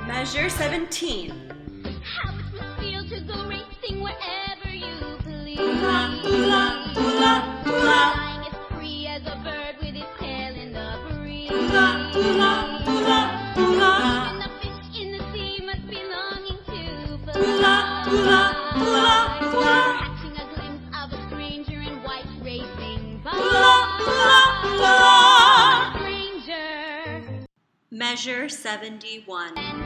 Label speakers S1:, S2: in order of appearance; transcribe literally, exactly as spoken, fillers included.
S1: Measure seventeen.
S2: How it must feel to go racing wherever you please.
S1: Ooh-la, ooh-la, ooh-la, ooh-la.
S2: Flying as free as a bird with its tail in the breeze.
S1: Ooh-la, ooh-la, ooh-la, ooh-la.
S2: And the fish in the sea must be longing to fly.
S1: Ooh-la, ooh-la, ooh-la, ooh-la.
S2: Catching a glimpse of a stranger in white racing by.
S1: Ooh-la, ooh-la, ooh-la.
S2: Stranger.
S1: Measure seventy-one.